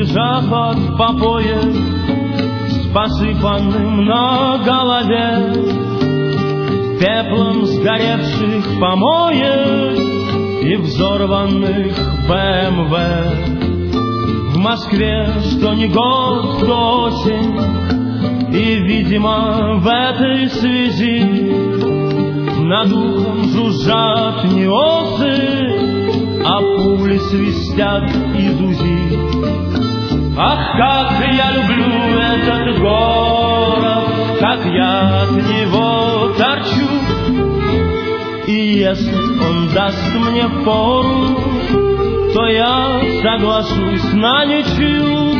лежав по пояс, с посыпанным на голове пеплом сгоревших помоек и взорванных БМВ. В Москве что ни год, то осень, и, видимо, в этой связи над ухом жужжат не осы, а пули свистят из УЗИ. Ах, как я люблю этот город, как я от него торчу. И если он даст мне фору, то я соглашусь на ничью.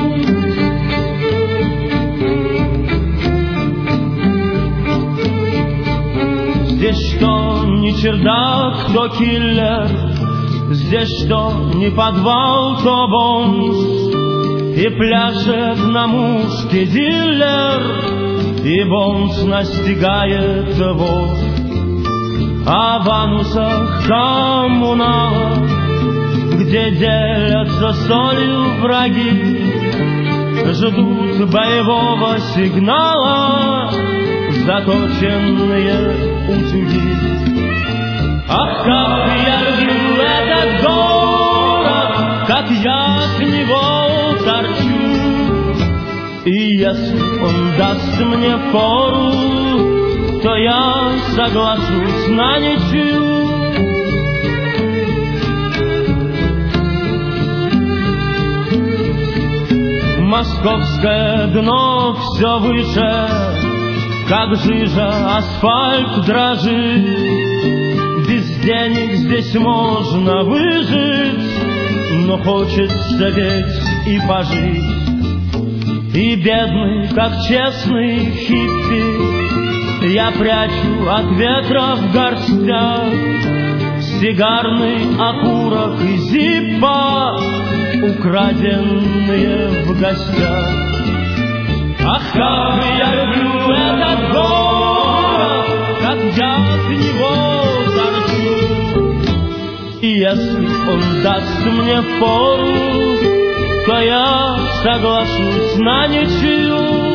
Здесь что ни чердак, то киллер, здесь что ни подвал, то бомж, и пляшет на мушке дилер, и бомж настигает вор. А в анусах коммунала, где делятся солью враги, ждут боевого сигнала заточенные утюги. Ах, как я люблю этот город, как я от него торчу. И если он даст мне фору, то я соглашусь на ничью. Московское дно все выше, как жижа асфальт дрожит. Без денег здесь можно выжить, но хочется ведь и пожить. И бедный, как честный хиппи, я прячу от ветра в горстях сигарный окурок и зиппо, украденные в гостях. Ах, как я люблю этот город, как я от него торчу. И если он даст мне фору, то я соглашусь на ничью.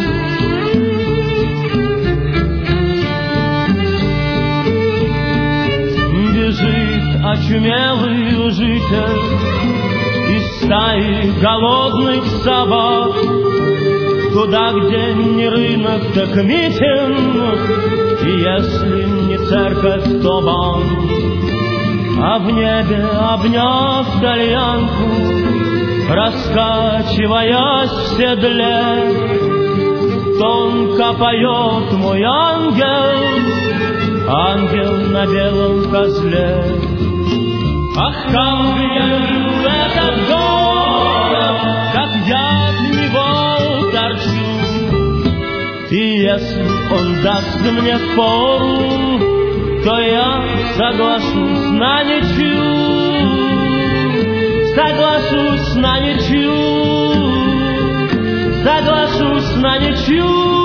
Бежит очумелый житель из стаи голодных собак, туда, где не рынок, так митинг, и если не церковь, то банк. А в небе, обняв тальянку, раскачиваясь в седле, тонко поет мой ангел, ангел на белом козле. Ах, как я люблю этот город, как я от него торчу. И если он даст мне фору, то я соглашусь на ничью. Соглашусь на ничью, соглашусь на ничью.